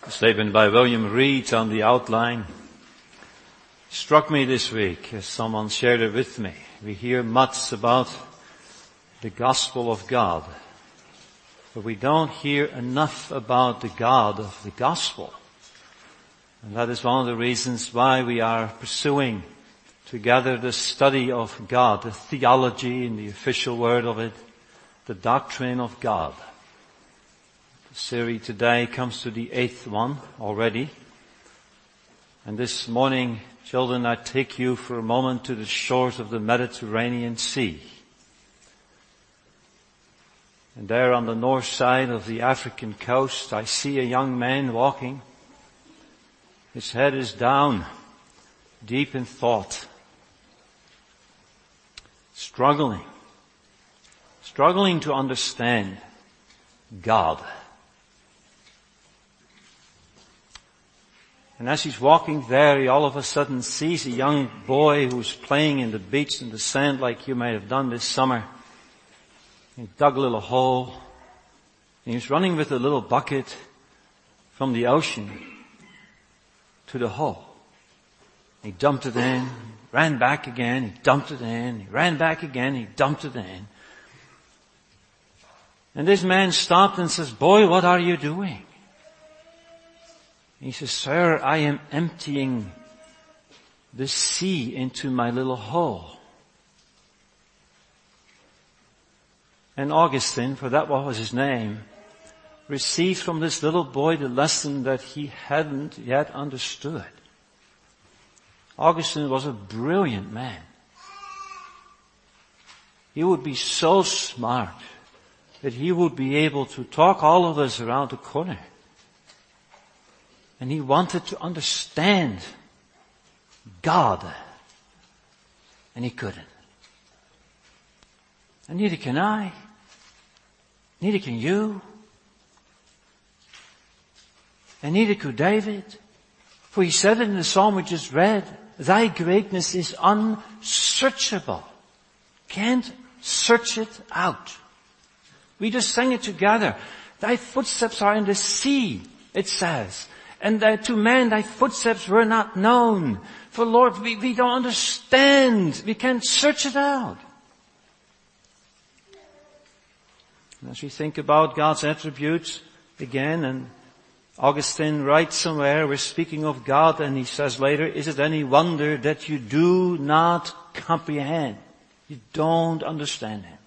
A statement by William Reed on the outline struck me this week as someone shared it with me. We hear much about the gospel of God, but we don't hear enough about the God of the gospel. And that is one of the reasons why we are pursuing together the study of God, the theology in the official word of it, the doctrine of God. The series today comes to the 8th one already. And this morning, children, I take you for a moment to the shores of the Mediterranean Sea. And there on the north side of the African coast, I see a young man walking. His head is down, deep in thought. Struggling to understand God. And as he's walking there, he all of a sudden sees a young boy who's playing in the beach in the sand like you may have done this summer. He dug a little hole, and he was running with a little bucket from the ocean to the hole. He dumped it in, ran back again, he dumped it in, he ran back again, he dumped it in. And this man stopped and says, "Boy, what are you doing?" He says, "Sir, I am emptying the sea into my little hole." And Augustine, for that was his name, received from this little boy the lesson that he hadn't yet understood. Augustine was a brilliant man. He would be so smart that he would be able to talk all of us around the corner. And he wanted to understand God. And he couldn't. And neither can I. Neither can you. And neither could David. For he said it in the psalm we just read, "Thy greatness is unsearchable." Can't search it out. We just sang it together. Thy footsteps are in the sea, it says. And to man thy footsteps were not known. For Lord, we don't understand. We can't search it out. And as we think about God's attributes again, and Augustine writes somewhere, we're speaking of God, and he says later, "Is it any wonder that you do not comprehend?" You don't understand Him.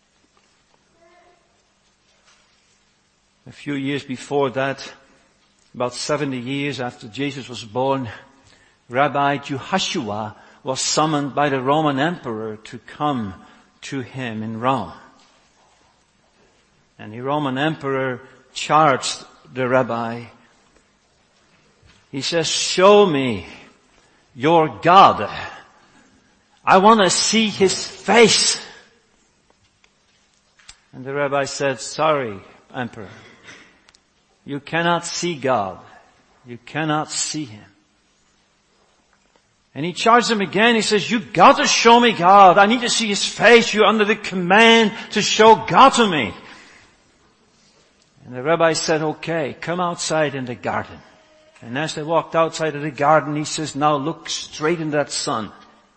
A few years before that, about 70 years after Jesus was born, Rabbi Jehoshua was summoned by the Roman emperor to come to him in Rome. And the Roman emperor charged the rabbi. He says, "Show me your God. I want to see His face." And the rabbi said, "Sorry, emperor. You cannot see God. You cannot see Him." And he charged him again. He says, "You got to show me God. I need to see His face. You're under the command to show God to me." And the rabbi said, "Okay, come outside in the garden." And as they walked outside of the garden, he says, "Now look straight in that sun."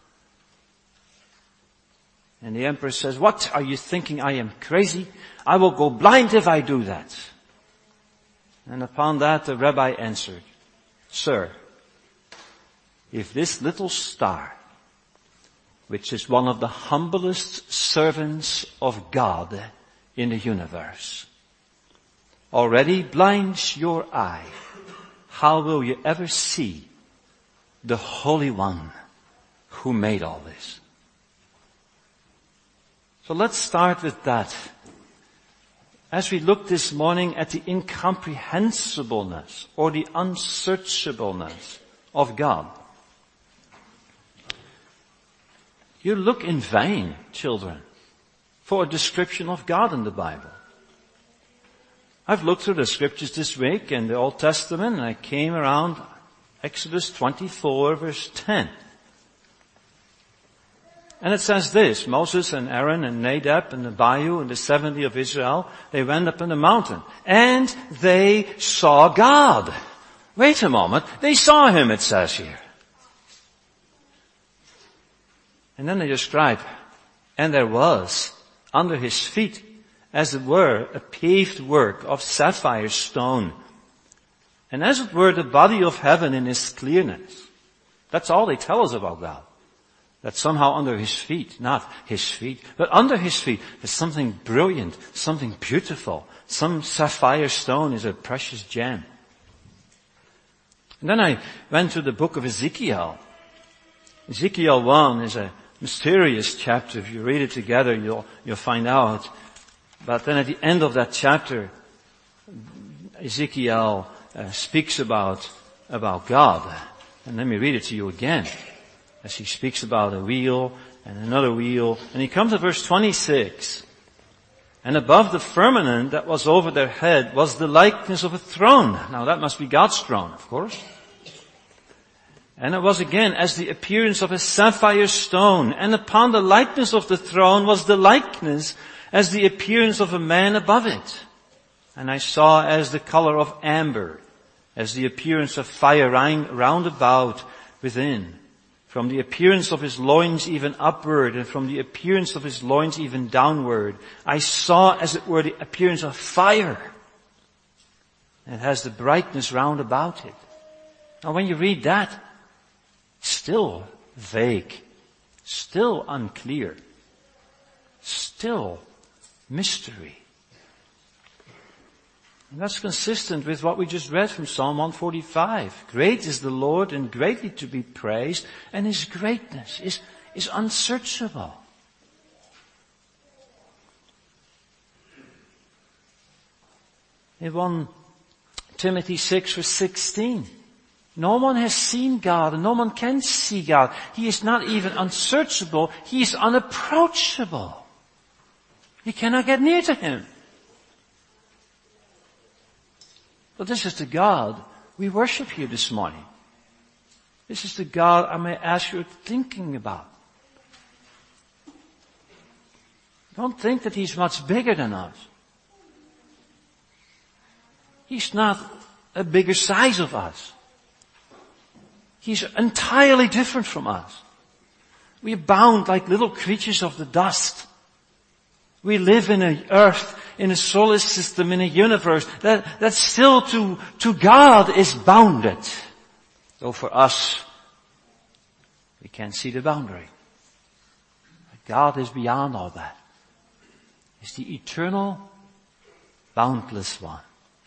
And the emperor says, "What, are you thinking I am crazy? I will go blind if I do that." And upon that the rabbi answered, "Sir, if this little star, which is one of the humblest servants of God in the universe, already blinds your eye, how will you ever see the Holy One who made all this?" So let's start with that. As we look this morning at the incomprehensibleness or the unsearchableness of God. You look in vain, children, for a description of God in the Bible. I've looked through the scriptures this week in the Old Testament, and I came around Exodus 24 verse 10. And it says this, Moses and Aaron and Nadab and Abihu and the 70 of Israel, they went up on the mountain and they saw God. Wait a moment, they saw him, it says here. And then they describe, and there was under his feet, as it were, a paved work of sapphire stone. And as it were, the body of heaven in its clearness. That's all they tell us about God. That somehow under his feet, not his feet, but under his feet, there's something brilliant, something beautiful. Some sapphire stone is a precious gem. And then I went to the book of Ezekiel. Ezekiel 1 is a mysterious chapter. If you read it together, you'll find out. But then at the end of that chapter, Ezekiel speaks about God. And let me read it to you again. As he speaks about a wheel and another wheel. And he comes to verse 26. And above the firmament that was over their head was the likeness of a throne. Now that must be God's throne, of course. And it was again as the appearance of a sapphire stone. And upon the likeness of the throne was the likeness as the appearance of a man above it. And I saw as the color of amber, as the appearance of fire round about within. From the appearance of his loins even upward, and from the appearance of his loins even downward, I saw as it were the appearance of fire. And it has the brightness round about it. Now when you read that, still vague, still unclear, still mystery. And that's consistent with what we just read from Psalm 145. Great is the Lord and greatly to be praised, and his greatness is unsearchable. In 1 Timothy 6 verse 16, no one has seen God and no one can see God. He is not even unsearchable, he is unapproachable. You cannot get near to him. But this is the God we worship here this morning. This is the God I may ask you thinking about. Don't think that he's much bigger than us. He's not a bigger size of us. He's entirely different from us. We are bound like little creatures of the dust. We live in an earth, in a solar system, in a universe that still to God is bounded. Though for us, we can't see the boundary. But God is beyond all that. He's the eternal, boundless one.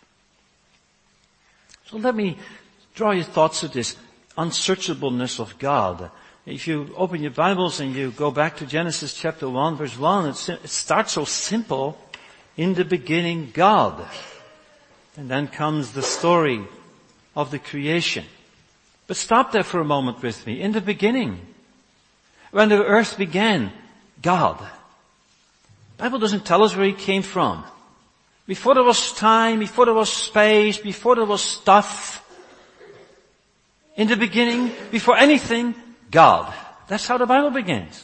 So let me draw your thoughts to this unsearchableness of God. If you open your Bibles and you go back to Genesis chapter 1 verse 1, it starts so simple. In the beginning, God. And then comes the story of the creation. But stop there for a moment with me. In the beginning, when the earth began, God. The Bible doesn't tell us where he came from. Before there was time, before there was space, before there was stuff. In the beginning, before anything, God. That's how the Bible begins.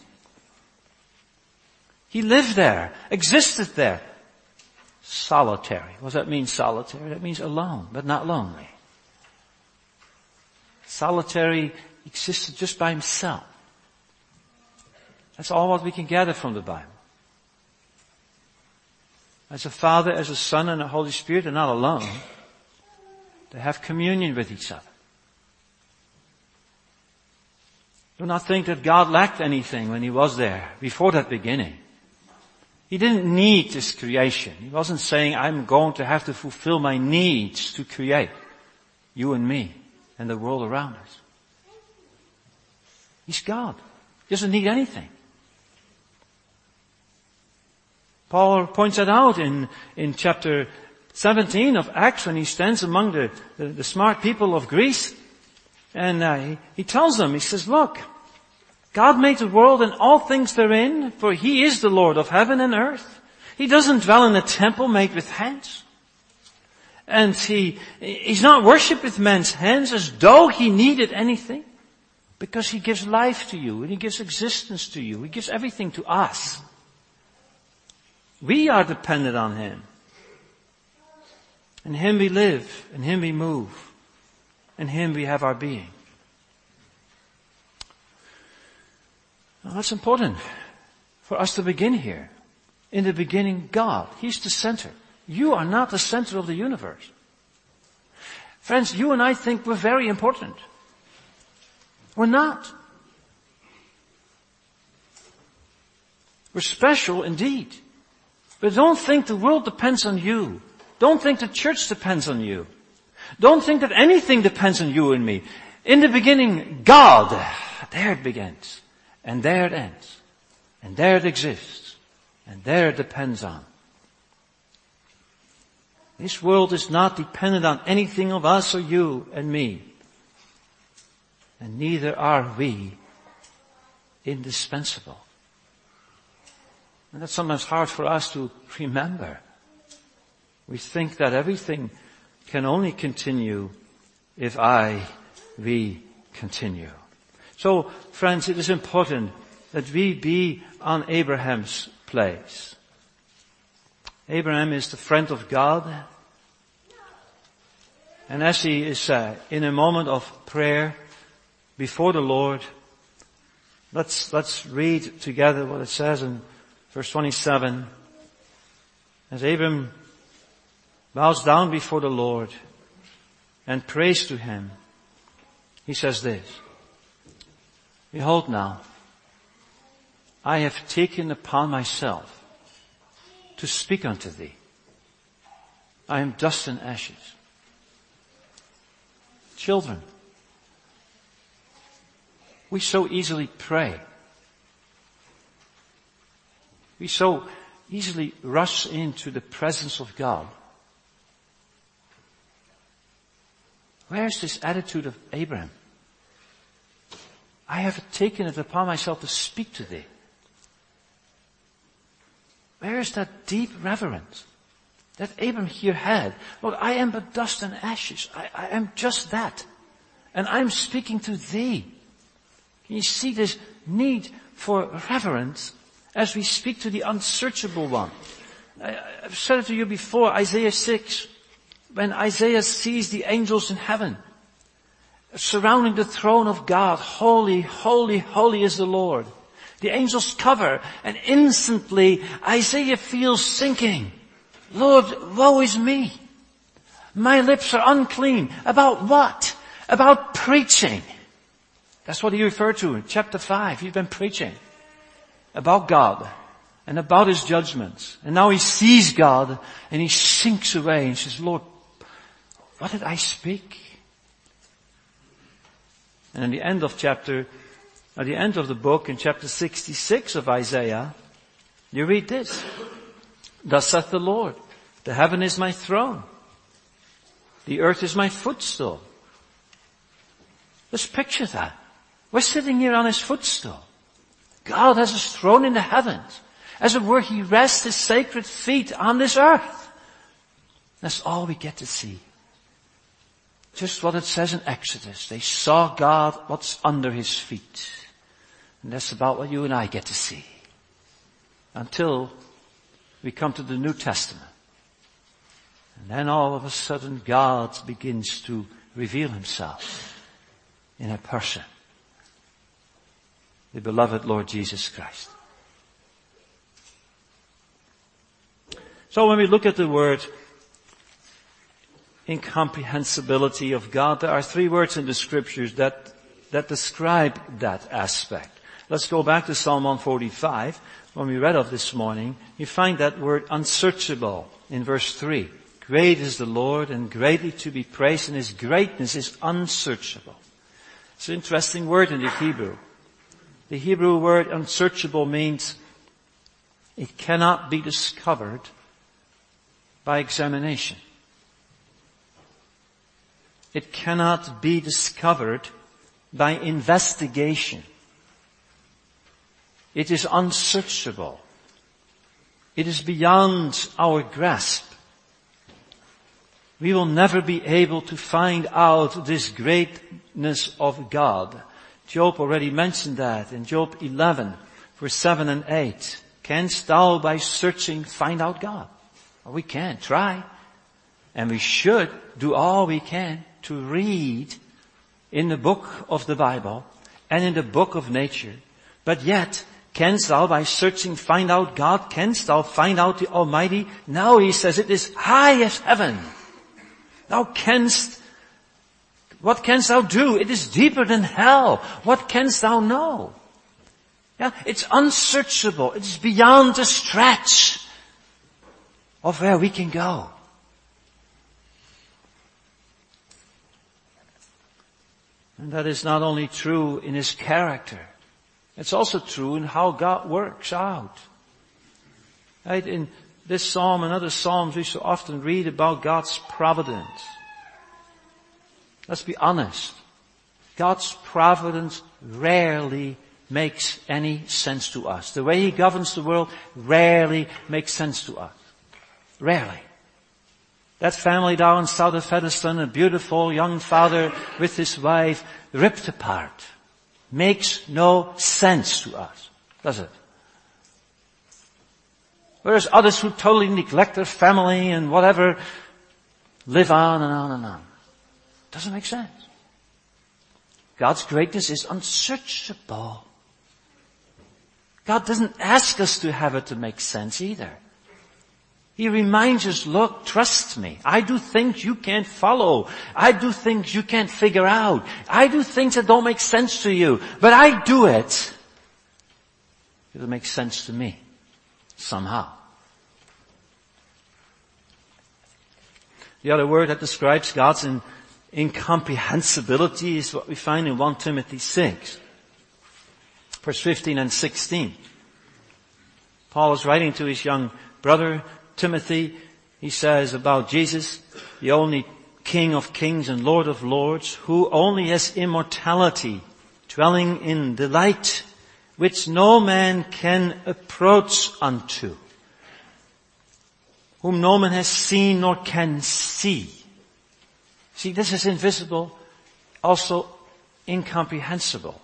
He lived there, existed there. Solitary. What does that mean, solitary? That means alone, but not lonely. Solitary existed just by himself. That's all what we can gather from the Bible. As a Father, as a Son, and a Holy Spirit, they're not alone. They have communion with each other. Do not think that God lacked anything when he was there, before that beginning. He didn't need this creation. He wasn't saying, I'm going to have to fulfill my needs to create you and me and the world around us. He's God. He doesn't need anything. Paul points that out in chapter 17 of Acts when he stands among the smart people of Greece. And he tells them, he says, look, God made the world and all things therein, for he is the Lord of heaven and earth. He doesn't dwell in a temple made with hands. And he's not worshipped with men's hands as though he needed anything. Because He gives life to you and He gives existence to you. He gives everything to us. We are dependent on Him. In Him we live, in Him we move, in Him we have our being. Now that's important for us to begin here. In the beginning, God. He's the center. You are not the center of the universe. Friends, you and I think we're very important. We're not. We're special indeed. But don't think the world depends on you. Don't think the church depends on you. Don't think that anything depends on you and me. In the beginning, God. There it begins. And there it ends. And there it exists. And there it depends on. This world is not dependent on anything of us or you and me. And neither are we indispensable. And that's sometimes hard for us to remember. We think that everything can only continue if we continue. So, friends, it is important that we be on Abraham's place. Abraham is the friend of God. And as he is in a moment of prayer before the Lord, let's read together what it says in verse 27. As Abraham bows down before the Lord and prays to Him, he says this, "Behold now, I have taken upon myself to speak unto thee. I am dust and ashes." Children, we so easily pray. We so easily rush into the presence of God. Where's this attitude of Abraham? I have taken it upon myself to speak to thee. Where is that deep reverence that Abraham here had? Lord, I am but dust and ashes. I am just that. And I'm speaking to thee. Can you see this need for reverence as we speak to the unsearchable one? I've said it to you before, Isaiah 6. When Isaiah sees the angels in heaven surrounding the throne of God, holy, holy, holy is the Lord. The angels cover, and instantly Isaiah feels sinking. Lord, woe is me. My lips are unclean. About what? About preaching. That's what he referred to in chapter 5. He's been preaching about God and about His judgments. And now he sees God and he sinks away and says, Lord, what did I speak? And at the end of the book, in chapter 66 of Isaiah, you read this. Thus saith the Lord, the heaven is my throne. The earth is my footstool. Let's picture that. We're sitting here on His footstool. God has His throne in the heavens. As it were, He rests His sacred feet on this earth. That's all we get to see. Just what it says in Exodus. They saw God, what's under His feet. And that's about what you and I get to see. Until we come to the New Testament. And then all of a sudden God begins to reveal Himself in a person. The beloved Lord Jesus Christ. So when we look at the word incomprehensibility of God, there are 3 words in the scriptures that describe that aspect. Let's go back to Psalm 145. When we read of this morning, you find that word unsearchable in verse 3. Great is the Lord and greatly to be praised, and His greatness is unsearchable. It's an interesting word in the Hebrew. The Hebrew word unsearchable means it cannot be discovered by examination. It cannot be discovered by investigation. It is unsearchable. It is beyond our grasp. We will never be able to find out this greatness of God Job already mentioned that in Job 11, verse 7 and 8. Canst thou by searching find out God? Well, we can try. And we should do all we can to read in the book of the Bible and in the book of nature. But yet, canst thou by searching find out God? Canst thou find out the Almighty? Now he says it is high as heaven. What canst thou do? It is deeper than hell. What canst thou know? Yeah, it's unsearchable. It's beyond the stretch of where we can go. And that is not only true in His character. It's also true in how God works out. Right? In this psalm and other psalms we so often read about God's providence. Let's be honest. God's providence rarely makes any sense to us. The way He governs the world rarely makes sense to us. Rarely. That family down south of Featherstone, a beautiful young father with his wife, ripped apart. Makes no sense to us, does it? Whereas others who totally neglect their family and whatever, live on and on and on. Doesn't make sense. God's greatness is unsearchable. God doesn't ask us to have it to make sense either. He reminds us, look, trust me. I do things you can't follow. I do things you can't figure out. I do things that don't make sense to you. But I do it. It'll make sense to me. Somehow. The other word that describes God's incomprehensibility is what we find in 1 Timothy 6. Verse 15 and 16. Paul is writing to his young brother Timothy. He says about Jesus, the only King of kings and Lord of lords, who only has immortality, dwelling in the light, which no man can approach unto, whom no man has seen nor can see. See, this is invisible, also incomprehensible.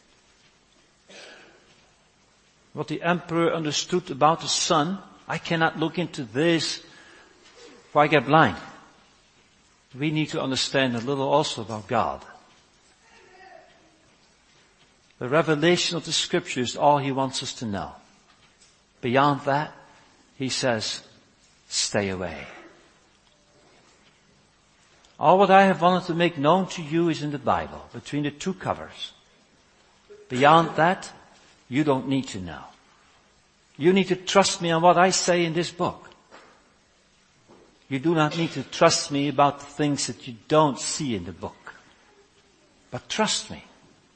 What the emperor understood about the sun, I cannot look into this, for I get blind. We need to understand a little also about God. The revelation of the Scripture is all He wants us to know. Beyond that, He says, stay away. All what I have wanted to make known to you is in the Bible, between the two covers. Beyond that, you don't need to know. You need to trust me on what I say in this book. You do not need to trust me about the things that you don't see in the book. But trust me.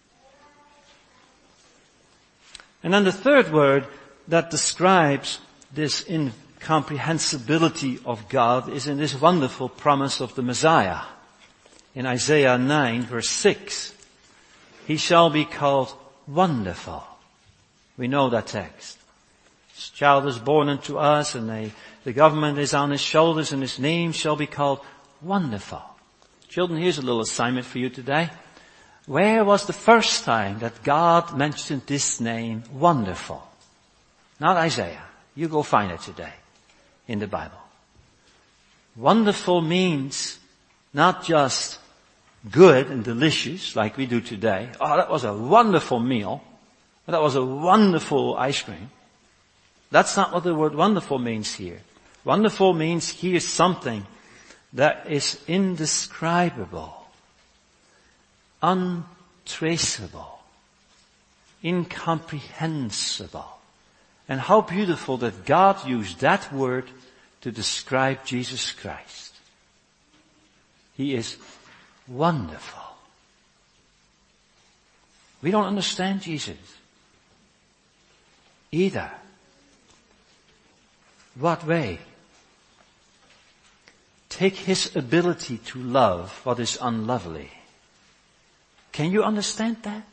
And then the third word that describes this incomprehensibility of God is in this wonderful promise of the Messiah. In Isaiah 9 verse 6. He shall be called Wonderful. We know that text. This child is born unto us and the government is on His shoulders and His name shall be called Wonderful. Children, here's a little assignment for you today. Where was the first time that God mentioned this name, Wonderful? Not Isaiah. You go find it today in the Bible. Wonderful means not just good and delicious like we do today. Oh, that was a wonderful meal. That was a wonderful ice cream. That's not what the word wonderful means here. Wonderful means here something that is indescribable, untraceable, incomprehensible. And how beautiful that God used that word to describe Jesus Christ. He is wonderful. We don't understand Jesus either. What way? Take His ability to love what is unlovely. Can you understand that?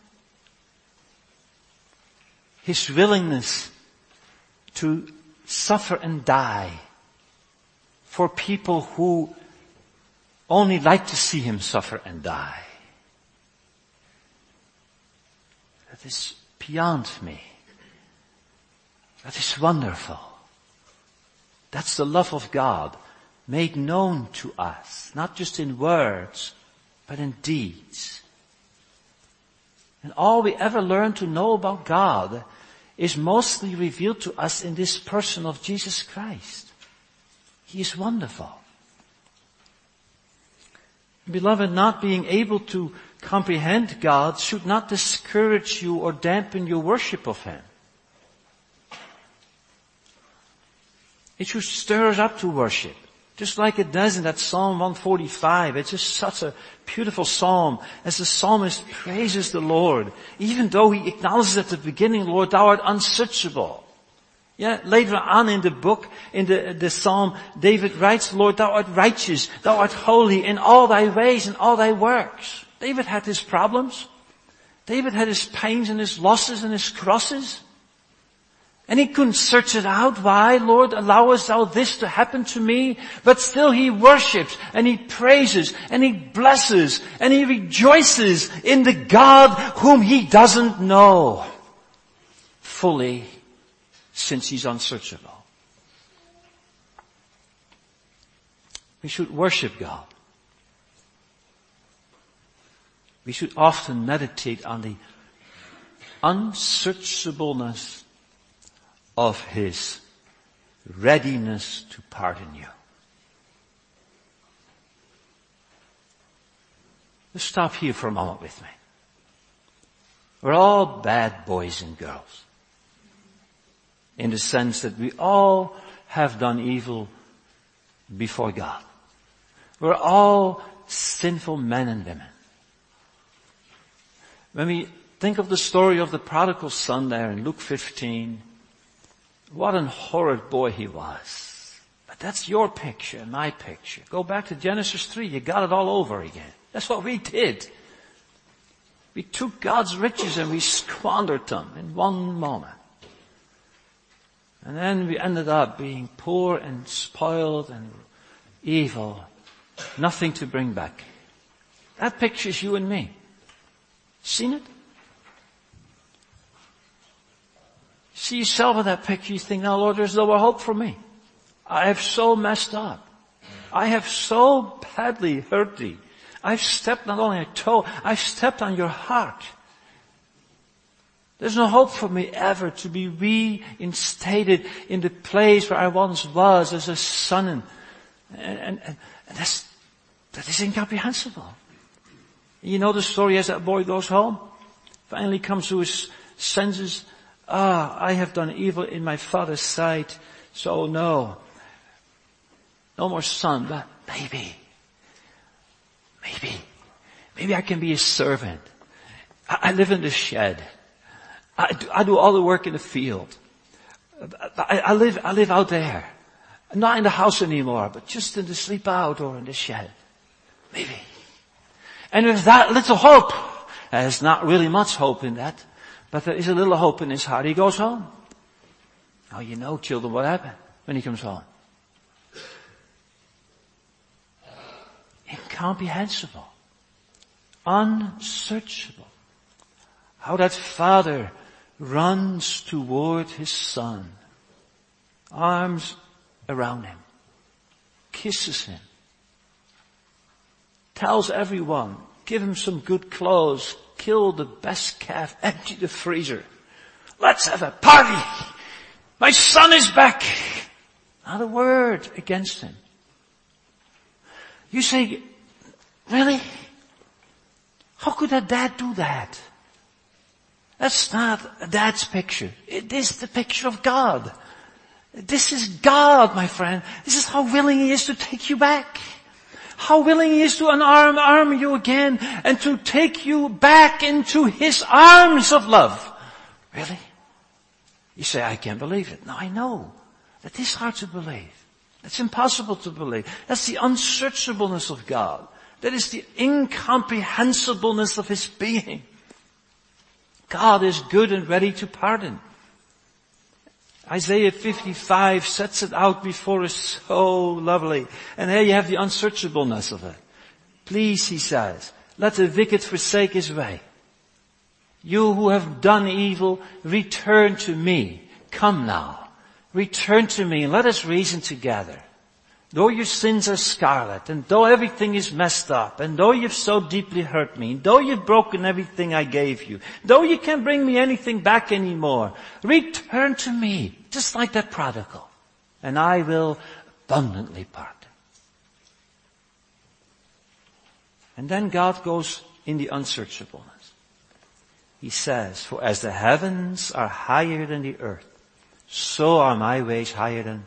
His willingness to suffer and die for people who only like to see Him suffer and die. that is beyond me. That is wonderful. That's the love of God made known to us, not just in words, but in deeds. And all we ever learn to know about God is mostly revealed to us in this person of Jesus Christ. He is wonderful. Beloved, not being able to comprehend God should not discourage you or dampen your worship of Him. It should stir us up to worship, just like it does in that Psalm 145. It's just such a beautiful psalm as the psalmist praises the Lord, even though he acknowledges at the beginning, Lord, thou art unsearchable. Yeah, later on in the book, in the psalm, David writes, Lord, thou art righteous, thou art holy in all thy ways and all thy works. David had his problems. David had his pains and his losses and his crosses. And he couldn't search it out. Why, Lord, allowest thou this to happen to me? But still he worships and he praises and he blesses and he rejoices in the God whom he doesn't know fully, since he's unsearchable. We should worship God. We should often meditate on the unsearchableness of His readiness to pardon you. Let's stop here for a moment with me. We're all bad boys and girls, in the sense that we all have done evil before God. We're all sinful men and women. When we think of the story of the prodigal son there in Luke 15, what an horrid boy he was. But that's your picture and my picture. Go back to Genesis 3, you got it all over again. That's what we did. We took God's riches and we squandered them in one moment. And then we ended up being poor and spoiled and evil. Nothing to bring back. That picture's you and me. Seen it? See yourself in that picture, you think, now Lord, there's no more hope for me. I have so messed up. I have so badly hurt thee. I've stepped not only on your toe, I've stepped on your heart. There's no hope for me ever to be reinstated in the place where I once was as a son. And that is incomprehensible. You know the story as that boy goes home? Finally comes to his senses. I have done evil in my father's sight. So no more son, but maybe I can be a servant. I live in the shed. I do all the work in the field. I live out there. I'm not in the house anymore, but just in the sleep out or in the shed. Maybe. And with that little hope, there's not really much hope in that, but there is a little hope in his heart. He goes home. Now you know, children, what happened when he comes home. Incomprehensible. Unsearchable. How that father runs toward his son, arms around him, kisses him, tells everyone, give him some good clothes, kill the best calf, empty the freezer. Let's have a party. My son is back. Not a word against him. You say, really? How could a dad do that? That's not a dad's picture. It is the picture of God. This is God, my friend. This is how willing He is to take you back. How willing He is to unarm you again and to take you back into His arms of love. Really? You say, I can't believe it. No, I know. That is hard to believe. That's impossible to believe. That's the unsearchableness of God. That is the incomprehensibleness of His being. God is good and ready to pardon. Isaiah 55 sets it out before us so lovely. And there you have the unsearchableness of it. Please, he says, let the wicked forsake his way. You who have done evil, return to me. Come now, return to me and let us reason together. Though your sins are scarlet, and though everything is messed up, and though you've so deeply hurt me, and though you've broken everything I gave you, though you can't bring me anything back anymore, return to me, just like that prodigal, and I will abundantly pardon. And then God goes in the unsearchableness. He says, for as the heavens are higher than the earth, so are my ways higher than,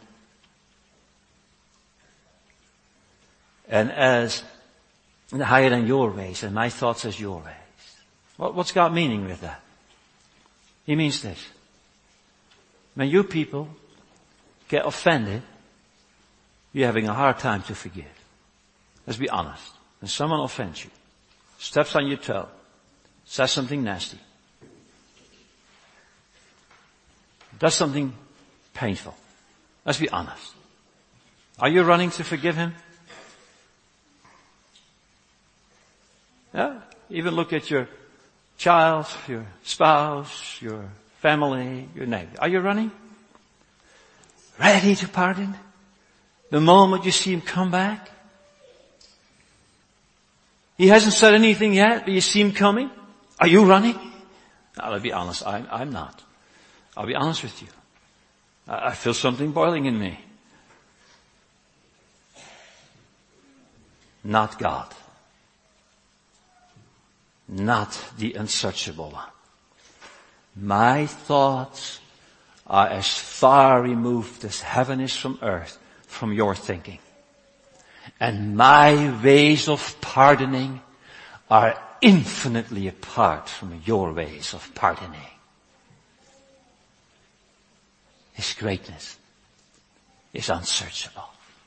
higher than your ways, and my thoughts as your ways. What's God meaning with that? He means this. When you people get offended, you're having a hard time to forgive. Let's be honest. When someone offends you, steps on your toe, says something nasty, does something painful, let's be honest. Are you running to forgive him? Yeah? Even look at your child, your spouse, your family, your neighbor. Are you running? Ready to pardon? The moment you see him come back? He hasn't said anything yet, but you see him coming? Are you running? I'll be honest, I'm not. I'll be honest with you. I feel something boiling in me. Not God. Not the unsearchable one. My thoughts are as far removed as heaven is from earth, from your thinking. And my ways of pardoning are infinitely apart from your ways of pardoning. His greatness is unsearchable.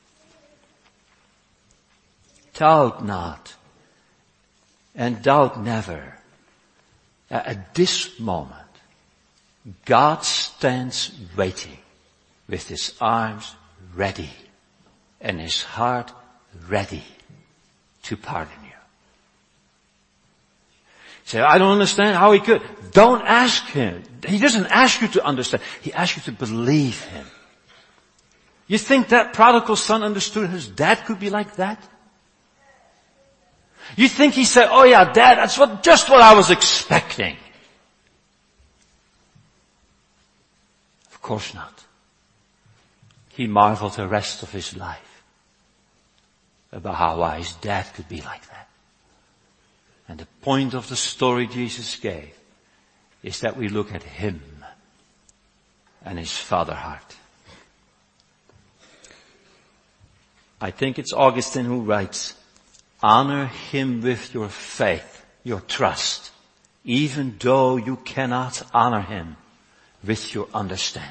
Doubt not, and doubt never, at this moment, God stands waiting with his arms ready and his heart ready to pardon you. Say, I don't understand how he could. Don't ask him. He doesn't ask you to understand. He asks you to believe him. You think that prodigal son understood his dad could be like that? You think he said, oh yeah, Dad, that's just what I was expecting. Of course not. He marveled the rest of his life about how his dad could be like that. And the point of the story Jesus gave is that we look at him and his father heart. I think it's Augustine who writes, honor him with your faith, your trust, even though you cannot honor him with your understanding.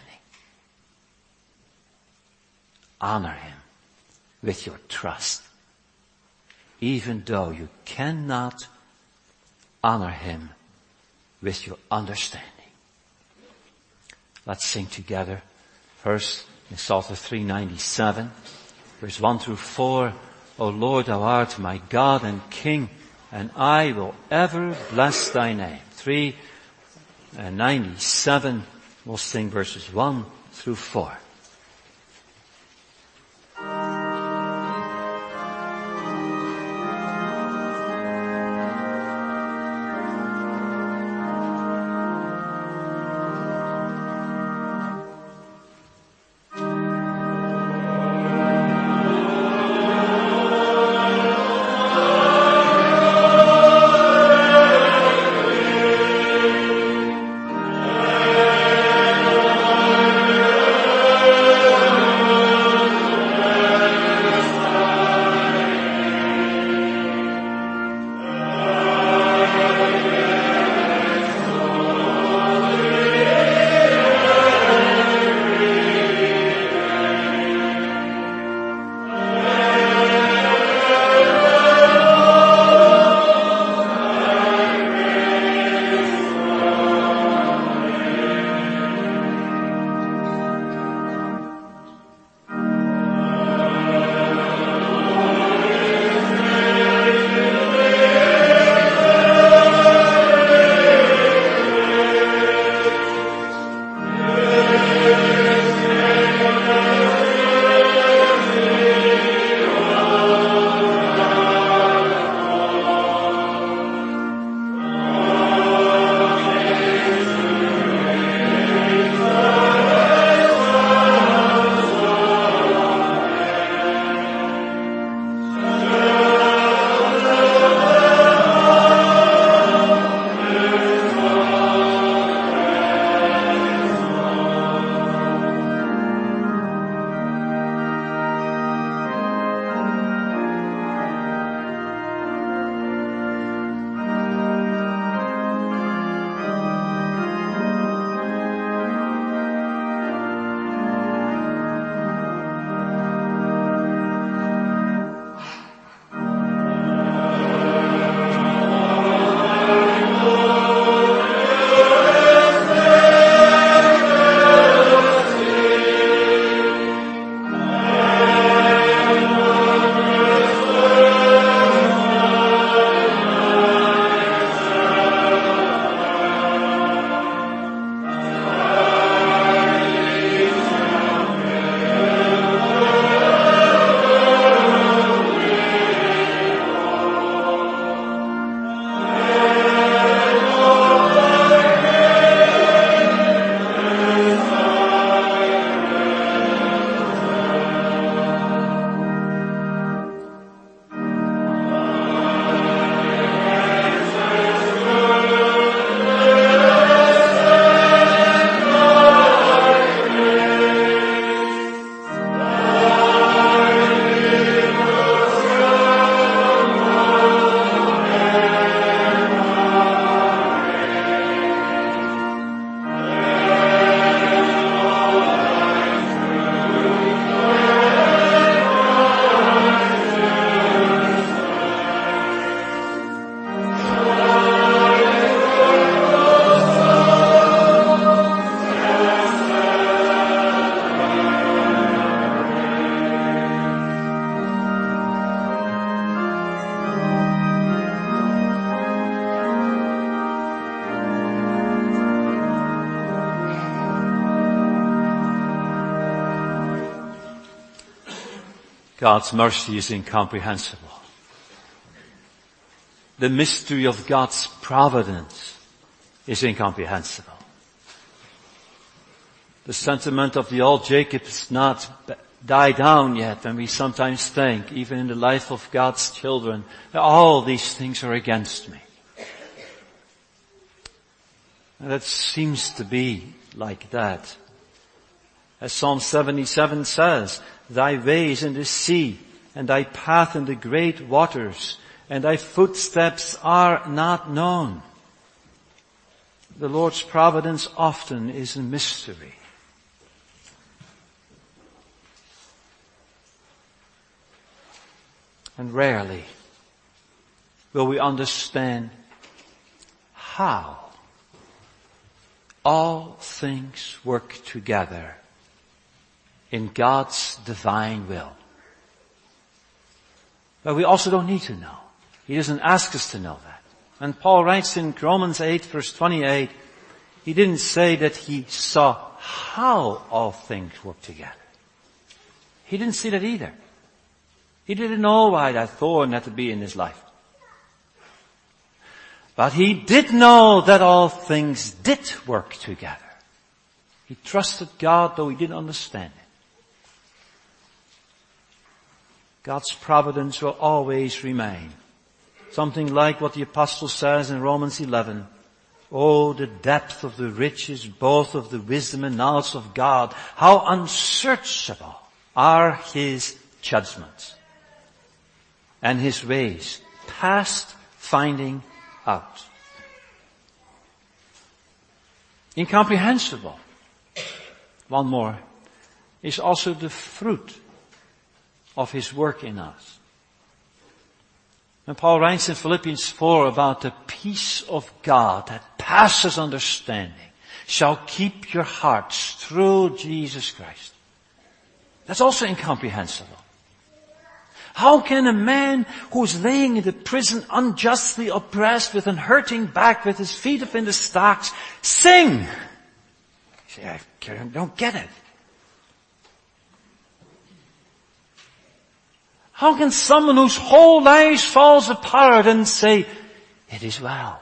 Honor him with your trust, even though you cannot honor him with your understanding. Let's sing together. First, in Psalter 397, verse 1 through 4. O Lord, thou art my God and King, and I will ever bless thy name. 397, we'll sing verses 1 through 4. God's mercy is incomprehensible. The mystery of God's providence is incomprehensible. The sentiment of the old Jacob has not died down yet, and we sometimes think, even in the life of God's children, that all these things are against me. And that seems to be like that. As Psalm 77 says, thy ways in the sea, and thy path in the great waters, and thy footsteps are not known. The Lord's providence often is a mystery. And rarely will we understand how all things work together in God's divine will. But we also don't need to know. He doesn't ask us to know that. And Paul writes in Romans 8 verse 28, he didn't say that he saw how all things work together. He didn't see that either. He didn't know why that thorn had to be in his life. But he did know that all things did work together. He trusted God though he didn't understand it. God's providence will always remain. Something like what the apostle says in Romans 11. Oh, the depth of the riches, both of the wisdom and knowledge of God. How unsearchable are his judgments and his ways, past finding out. Incomprehensible. One more. Is also the fruit of his work in us. And Paul writes in Philippians 4 about the peace of God that passes understanding shall keep your hearts through Jesus Christ. That's also incomprehensible. How can a man who's laying in the prison unjustly oppressed with an hurting back with his feet up in the stocks sing? You say, I don't get it. How can someone whose whole life falls apart and say, it is well?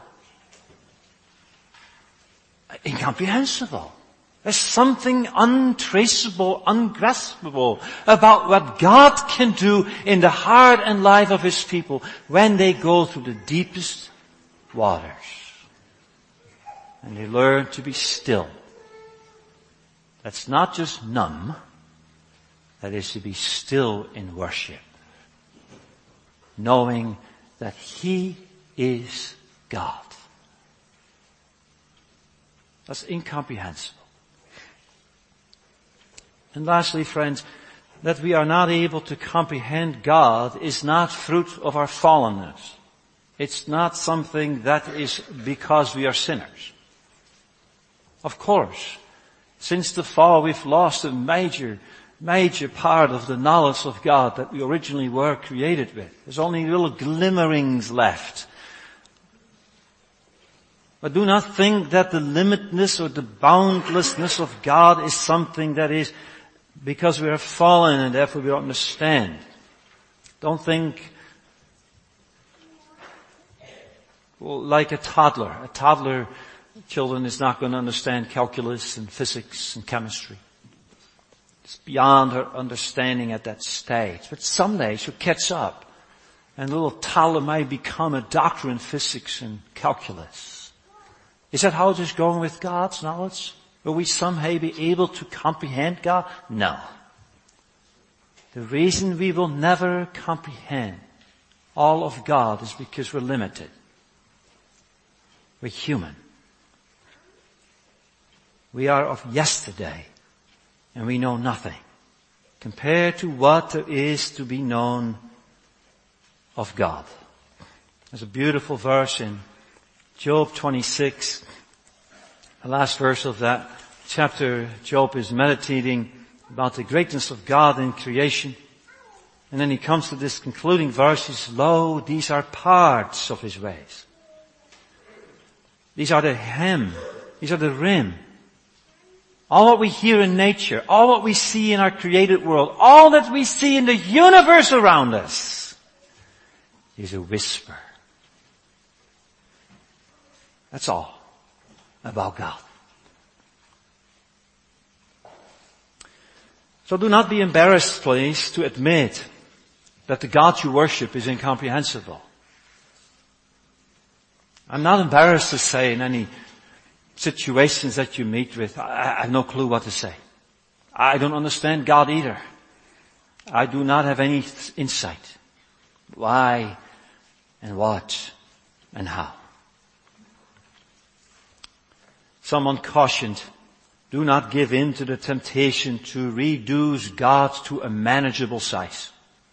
Incomprehensible. There's something untraceable, ungraspable about what God can do in the heart and life of his people when they go through the deepest waters. And they learn to be still. That's not just numb. That is to be still in worship. Knowing that he is God. That's incomprehensible. And lastly, friends, that we are not able to comprehend God is not fruit of our fallenness. It's not something that is because we are sinners. Of course, since the fall we've lost a major part of the knowledge of God that we originally were created with. There's only little glimmerings left. But do not think that the limitedness or the boundlessness of God is something that is because we are fallen and therefore we don't understand. Don't think like a toddler. A toddler, children is not going to understand calculus and physics and chemistry. It's beyond her understanding at that stage. But someday she'll catch up. And little toddler might become a doctor in physics and calculus. Is that how it is going with God's knowledge? Will we somehow be able to comprehend God? No. The reason we will never comprehend all of God is because we're limited. We're human. We are of yesterday. And we know nothing compared to what there is to be known of God. There's a beautiful verse in Job 26. The last verse of that chapter, Job is meditating about the greatness of God in creation. And then he comes to this concluding verse. He says, lo, these are parts of his ways. These are the hem. These are the rim all what we hear in nature, all what we see in our created world, all that we see in the universe around us is a whisper. That's all about God. So do not be embarrassed, please, to admit that the God you worship is incomprehensible. I'm not embarrassed to say in any situations that you meet with, I have no clue what to say. I don't understand God either. I do not have any insight. Why and what and how. Someone cautioned, do not give in to the temptation to reduce God to a manageable size.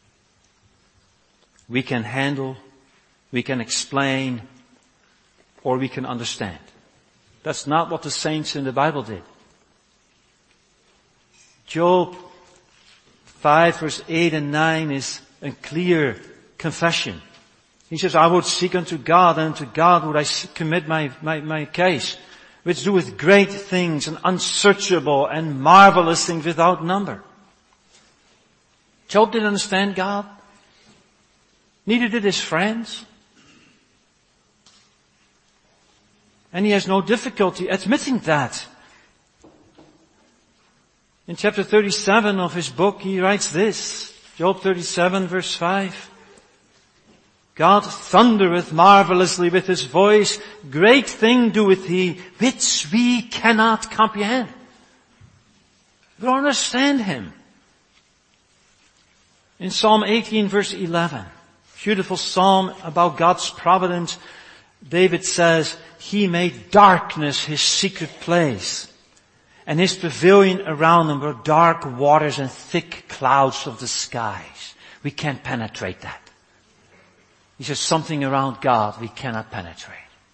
We can handle, we can explain, or we can understand. That's not what the saints in the Bible did. Job 5 verse 8 and 9 is a clear confession. He says, I would seek unto God, and unto God would I commit my case, which doeth great things and unsearchable and marvelous things without number. Job didn't understand God. Neither did his friends. And he has no difficulty admitting that. In chapter 37 of his book, he writes this, Job 37 verse 5. God thundereth marvelously with his voice, great thing doeth he, which we cannot comprehend. We don't understand him. In Psalm 18 verse 11, beautiful psalm about God's providence, David says, he made darkness his secret place, and his pavilion around him were dark waters and thick clouds of the skies. We can't penetrate that. He says something around God we cannot penetrate.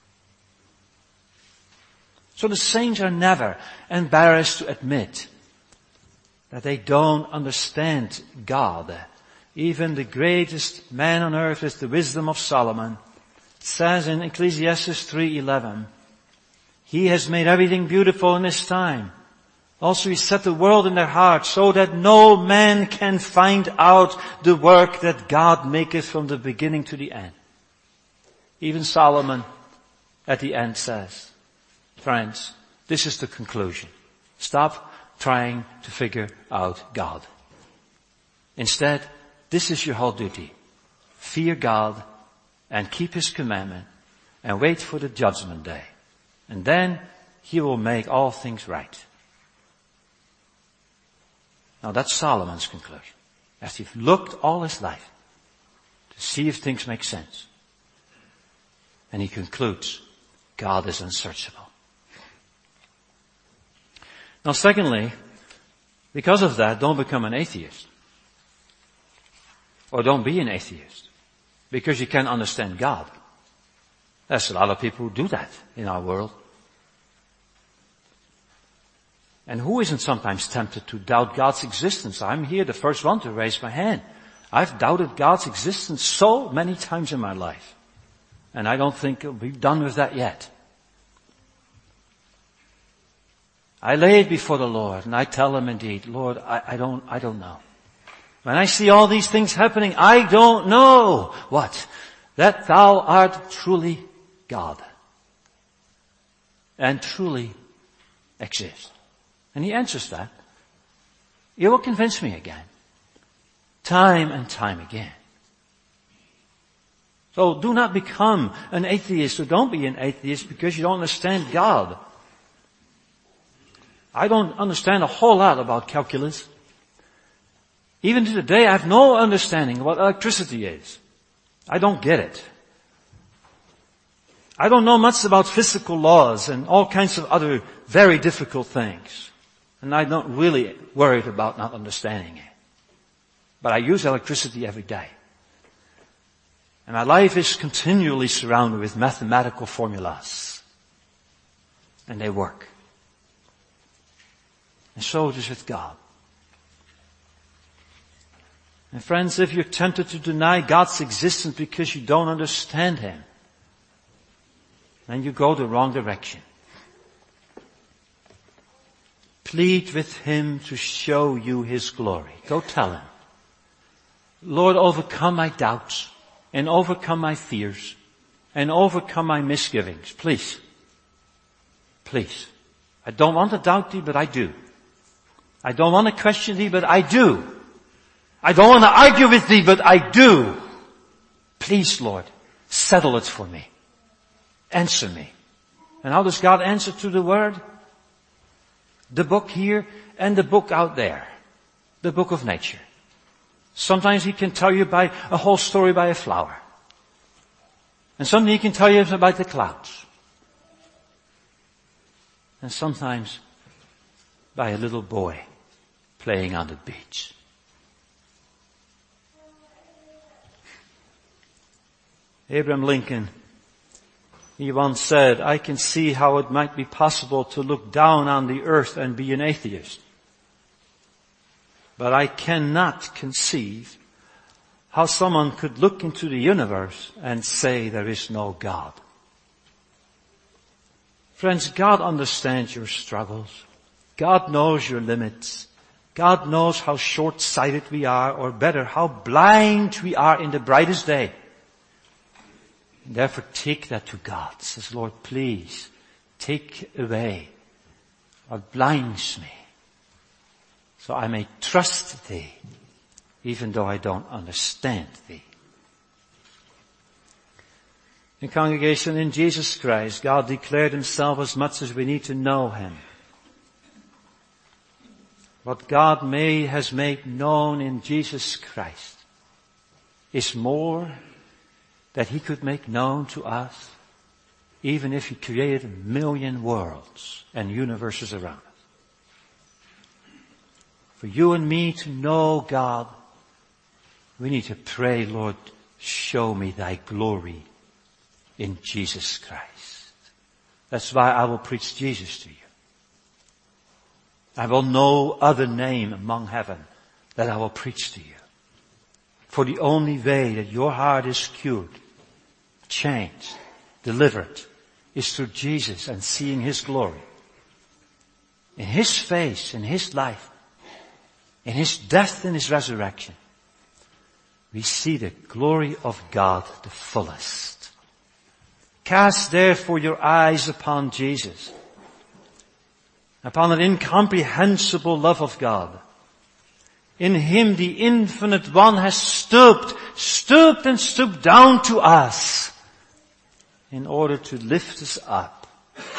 So the saints are never embarrassed to admit that they don't understand God. Even the greatest man on earth with the wisdom of Solomon says in Ecclesiastes 3:11, he has made everything beautiful in his time. Also he set the world in their hearts so that no man can find out the work that God maketh from the beginning to the end. Even Solomon at the end says, friends, this is the conclusion. Stop trying to figure out God. Instead, this is your whole duty. Fear God and keep his commandment and wait for the judgment day. And then he will make all things right. Now that's Solomon's conclusion. As he's looked all his life to see if things make sense. And he concludes, God is unsearchable. Now secondly, because of that, don't become an atheist. Or don't be an atheist. Because you can't understand God. There's a lot of people who do that in our world. And who isn't sometimes tempted to doubt God's existence? I'm here, the first one to raise my hand. I've doubted God's existence so many times in my life. And I don't think we're done with that yet. I lay it before the Lord and I tell him indeed, Lord, I don't know. When I see all these things happening, I don't know what? That thou art truly God. And truly exist. And he answers that. You will convince me again. Time and time again. So do not become an atheist, or don't be an atheist because you don't understand God. I don't understand a whole lot about calculus. Even to today I have no understanding of what electricity is. I don't get it. I don't know much about physical laws and all kinds of other very difficult things. And I'm not really worried about not understanding it. But I use electricity every day. And my life is continually surrounded with mathematical formulas. And they work. And so it is with God. And friends, if you're tempted to deny God's existence because you don't understand him, then you go the wrong direction. Plead with him to show you his glory. Go tell him. Lord, overcome my doubts and overcome my fears and overcome my misgivings. Please. Please. I don't want to doubt thee, but I do. I don't want to question thee, but I do. I don't want to argue with thee, but I do. Please, Lord, settle it for me. Answer me. And how does God answer to the word? The book here and the book out there. The book of nature. Sometimes he can tell you by a whole story by a flower. And sometimes he can tell you about the clouds. And sometimes by a little boy playing on the beach. Abraham Lincoln, he once said, I can see how it might be possible to look down on the earth and be an atheist. But I cannot conceive how someone could look into the universe and say there is no God. Friends, God understands your struggles. God knows your limits. God knows how short-sighted we are, or better, how blind we are in the brightest day. And therefore take that to God. Says, Lord, please take away what blinds me, so I may trust thee, even though I don't understand thee. In congregation, in Jesus Christ, God declared himself as much as we need to know him. What God has made known in Jesus Christ is more that he could make known to us, even if he created 1 million worlds and universes around us. For you and me to know God, we need to pray, Lord, show me thy glory in Jesus Christ. That's why I will preach Jesus to you. I will no other name among heaven that I will preach to you. For the only way that your heart is cured, changed, delivered, is through Jesus and seeing his glory. In his face, in his life, in his death and his resurrection, we see the glory of God the fullest. Cast therefore your eyes upon Jesus, upon an incomprehensible love of God. In him the infinite one has stooped down to us in order to lift us up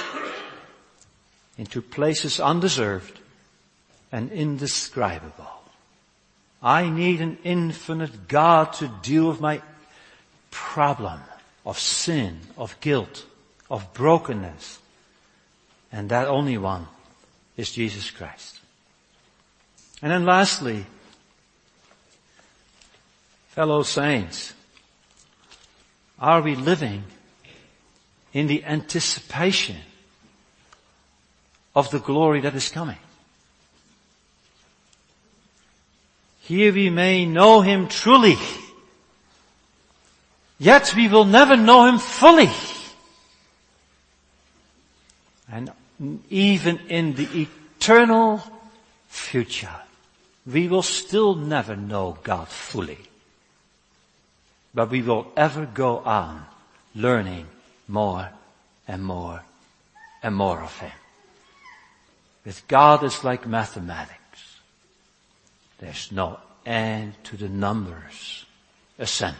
into places undeserved and indescribable. I need an infinite God to deal with my problem of sin, of guilt, of brokenness. And that only one is Jesus Christ. And then lastly, fellow saints, are we living in the anticipation of the glory that is coming? Here we may know him truly, yet we will never know him fully. And even in the eternal future, we will still never know God fully. But we will ever go on learning more and more and more of him. With God, it's like mathematics. There's no end to the numbers ascending,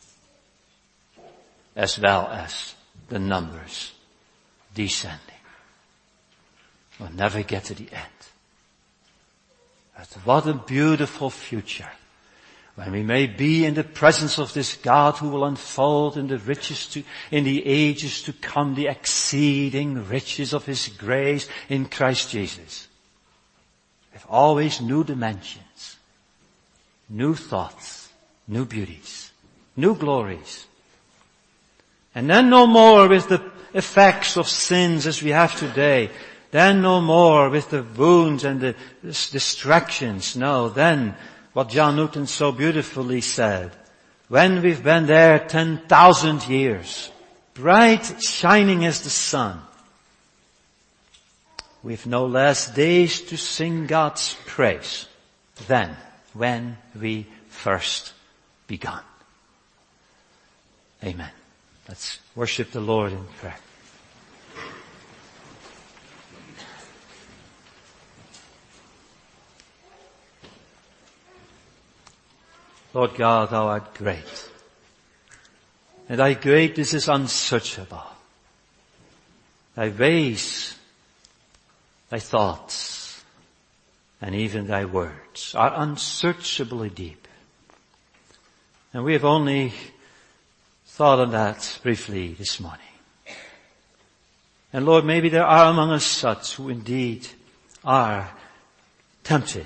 as well as the numbers descending. We'll never get to the end. But what a beautiful future, when we may be in the presence of this God who will unfold in the ages to come, the exceeding riches of his grace in Christ Jesus. With always new dimensions, new thoughts, new beauties, new glories. And then no more with the effects of sins as we have today. Then no more with the wounds and the distractions. No, then what John Newton so beautifully said, when we've been there 10,000 years, bright shining as the sun, we've no less days to sing God's praise than when we first begun. Amen. Let's worship the Lord in prayer. Lord God, thou art great. And thy greatness is unsearchable. Thy ways, thy thoughts, and even thy words are unsearchably deep. And we have only thought on that briefly this morning. And Lord, maybe there are among us such who indeed are tempted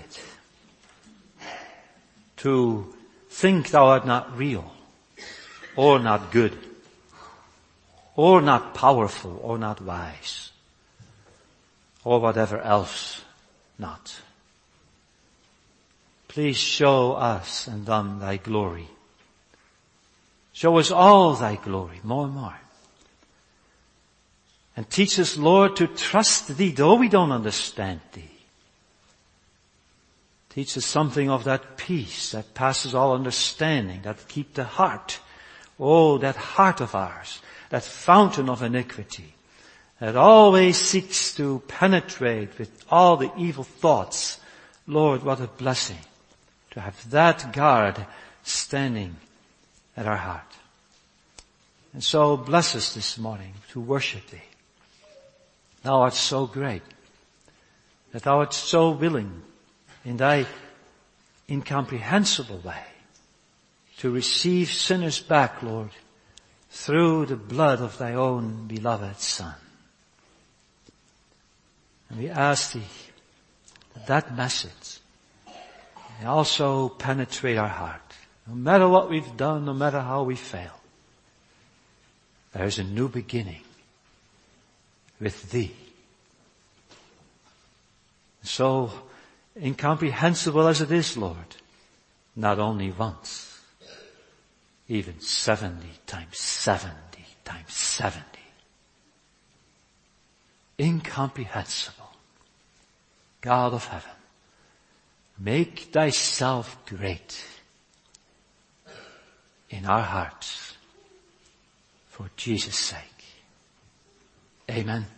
to think thou art not real, or not good, or not powerful, or not wise, or whatever else not. Please show us and them thy glory. Show us all thy glory, more and more. And teach us, Lord, to trust thee, though we don't understand thee. Teach us something of that peace that passes all understanding, that keep the heart. Oh, that heart of ours, that fountain of iniquity, that always seeks to penetrate with all the evil thoughts. Lord, what a blessing to have that guard standing at our heart. And so bless us this morning to worship thee. Thou art so great, that thou art so willing in thy incomprehensible way to receive sinners back, Lord, through the blood of thy own beloved Son. And we ask thee that message may also penetrate our heart. No matter what we've done, no matter how we fail, there is a new beginning with thee. So incomprehensible as it is, Lord, not only once, even 70 times 70 times 70. Incomprehensible. God of heaven, make thyself great in our hearts for Jesus' sake. Amen.